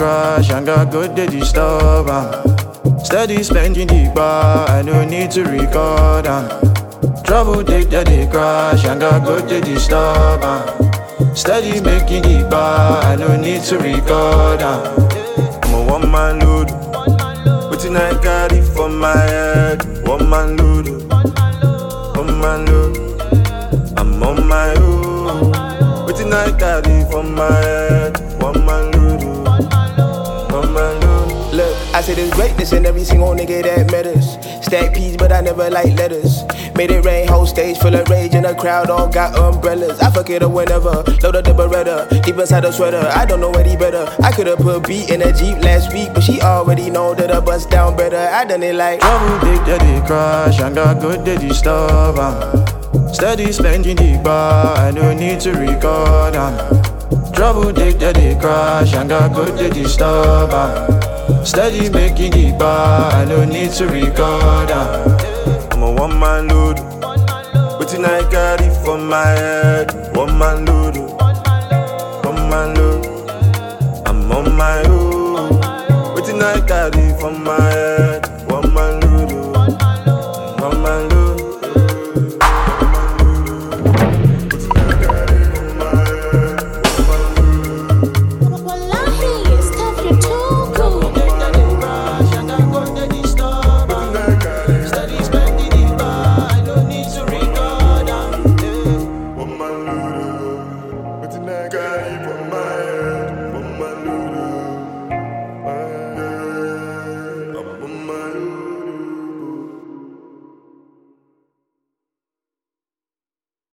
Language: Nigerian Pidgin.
crash, and got good they disturb steady spending the bar, I no need to record trouble take that they crash, and got good they disturb steady making the bar, I no need to record I'm a one man load, wetin I carry for my head. One man load, one man load, I'm on my own. Wetin I carry for my head. One man load, one man load. Look, I say there's greatness in every single nigga that matters. Stack peas, but I never like letters. Made it rain, whole stage full of rage, and the crowd all got umbrellas. I fuck it up whenever, load up the Beretta, deep inside the sweater. I don't know any better. I could've put beat in a Jeep last week, but she already know that I bust down better. I done it like trouble take that they crash, and got good they disturb steady spending the bar, I no need to record trouble take that they crash, and got good they disturb steady making the bar, I no need to record I'm a one man load, wetin I carry for my head. One man load.